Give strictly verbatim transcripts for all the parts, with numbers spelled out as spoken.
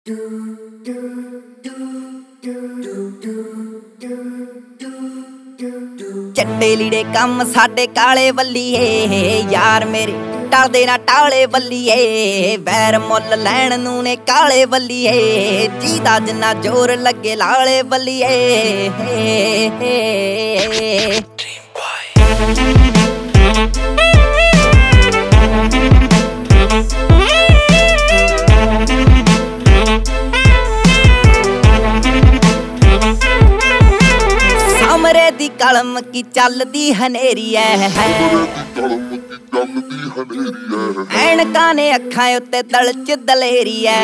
ਚੱਟੇ ਲੀੜੇ ਕੰਮ ਸਾਡੇ ਕਾਲੇ ਵੱਲੀਏ, ਯਾਰ ਮੇਰੇ ਟਲਦੇ ਨਾ ਟਾਲੇ ਵੱਲੀਏ। ਵੈਰ ਮੁੱਲ ਲੈਣ ਨੂੰ ਨੇ ਕਾਲੇ ਵੱਲੀਏ, ਜੀਦਾ ਜਿੰਨਾ ਜ਼ੋਰ ਲੱਗੇ ਲਾਲੇ ਵੱਲੀਏ। ਸਾਮਰੇ ਦੀ ਕਲਮ ਕੀ ਚੱਲਦੀ ਹਨੇਰੀ ਐ, ਐਨਕਾਂ ਨੇ ਅੱਖਾਂ ਉੱਤੇ ਤਲ ਚ ਦਲੇਰੀ ਐ।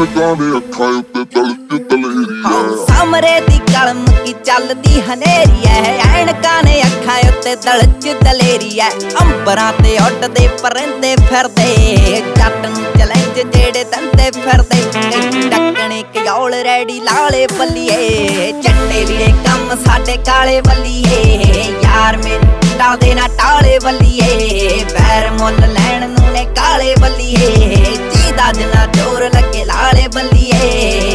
ਸਾਮਰੇ ਦੀ ਕਲਮ ਕੀ ਚੱਲਦੀ ਹਨੇਰੀ ਐ, ਐਨਕਾਂ ਨੇ ਅੱਖਾਂ ਉੱਤੇ ਤਲ ਚ ਦਲੇਰੀ ਐ। ਅੰਬਰਾਂ ਤੇ ਉੱਡਦੇ ਪਰਿੰਦੇ ਫਿਰਦੇ, ਜੱਟ ਨੂੰ ਚੈਲੰਜ ਜਿਹੜੇ ਦੰਦੇ ਫਿਰਦੇ। ਡੱਕਣੇ ਕਿਉਲ ਰੈਡੀ ਲਾਲੇ ਬੱਲੀਏ, ਚੱਟੇ ਲੀੜੇ ਕੰਮ ਸਾਡੇ ਕਾਲੇ ਵੱਲੀਏ। ਯਾਰ ਮੇਰੇ ਟਲਦੇ ਨਾ ਟਾਲੇ ਵੱਲੀਏ, ਵੈਰ ਮੁੱਲ ਲੈਣ ਨੂੰ ਨੇ ਕਾਲੇ ਵੱਲੀਏ। ਜੀਦਾ ਜਿੰਨਾ ਜ਼ੋਰ ਲੱਗੇ ਲਾਲੇ ਵੱਲੀਏ।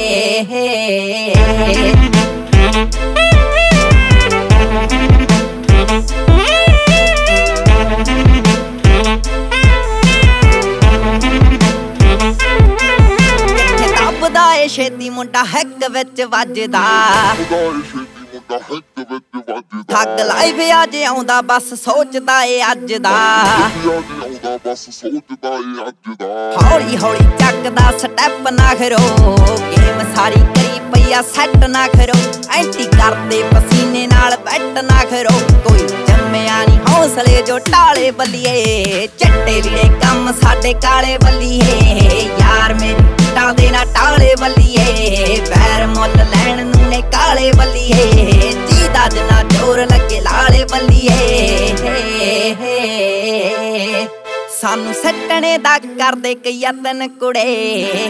ਦੱਬਦਾ ਏ ਛੇਤੀ ਮੁੰਡਾ ਹਿੱਕ ਵਿੱਚ ਵੱਜਦਾ, ਠੱਗ ਲਾਈਵ ਅੱਜ ਆਉਂਦਾ ਬਸ ਸੋਚਦਾ ਏ ਅੱਜ ਦਾ। ਹੌਲੀ ਹੌਲੀ ਚੱਕਦਾ ਸਟੈਪ ਨਾ ਖਰੋ, ਗੇਮ ਸਾਰੀ ਕਰੀ ਪਈਆ ਸੈੱਟ ਨਾ ਖਰੋ। ਐਂਟੀ ਕਰਦੇ ਪਸੀਨੇ ਨਾਲ ਬੈਟ ਨਾ ਖਰੋ, ਕੋਈ ਜੰਮਿਆ ਨੀ ਹੌਸਲੇ ਜੋ ਟਾਲੇ ਬੱਲੀਏ। ਚੱਟੇ ਲੀੜੇ ਕੰਮ ਸਾਡੇ ਕਾਲੇ ਬੱਲੀਏ, ਯਾਰ ਮੇਰੇ ਟਲਦੇ ਨਾ ਟਾਲੇ ਵੱਲੀਏ। ਵੈਰ ਮੁੱਲ ਲੈਣ ਨੂੰ ਨੇ ਕਾਲੇ ਵੱਲੀਏ, ਜੀਦਾ ਜਿੰਨਾ ਜ਼ੋਰ ਲੱਗੇ ਲਾਲੇ ਵੱਲੀਏ। ਸਾਨੂੰ ਸੱਟਣੇ ਦਾ ਕਰਦੇ ਕਈ ਯਤਨ ਕੁੜੇ,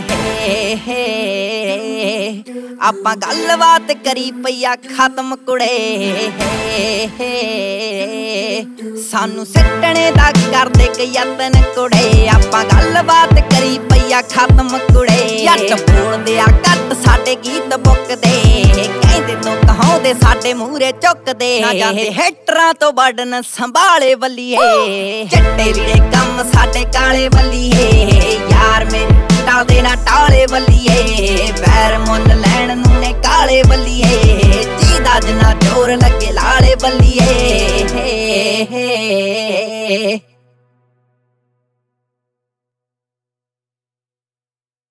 ਆਪਾਂ ਗੱਲਬਾਤ ਕਰੀ ਪਈਆ ਖਤਮ ਕੁੜੇ। ਸਾਨੂੰ ਸੱਟਣੇ ਦਾ ਕਰਦੇ ਕਈ ਯਤਨ ਕੁੜੇ, ਆਪਾਂ ਗੱਲਬਾਤ ਕਰੀ ਪਈਆ ਖਤਮ ਕੁੜੇ। ਜੱਟ ਬੋਲਦੇ ਆ ਘੱਟ ਸਾਡੇ ਗੀਤ ਬੁੱਕਦੇ, ਕਹਿੰਦੇ ਤੋਂ ਕਹਾਉਂਦੇ ਸਾਡੇ ਮੂਹਰੇ ਚੁੱਕਦੇ। ਨਾ ਜਾਂਦੇ ਹੇਟਰਾਂ ਤੋਂ ਬੜਨ ਸੰਭਾਲੇ ਵੱਲੀਏ, ਚੱਟੇ ਲੀੜੇ ਕੰਮ ਸਾਡੇ ਕਾਲੇ ਵੱਲੀਏ। ਯਾਰ ਮੇਰੇ ਟਲਦੇ ਨਾ ਟਾਲੇ ਵੱਲੀਏ, ਵੈਰ ਮੁੱਲ ਲੈਣ ਨੂੰ ਨੇ ਕਾਲੇ ਵੱਲੀਏ। ਜੀਦਾ ਜਿੰਨਾ ਜ਼ੋਰ ਲੱਗੇ ਲਾਲੇ ਵੱਲੀਏ।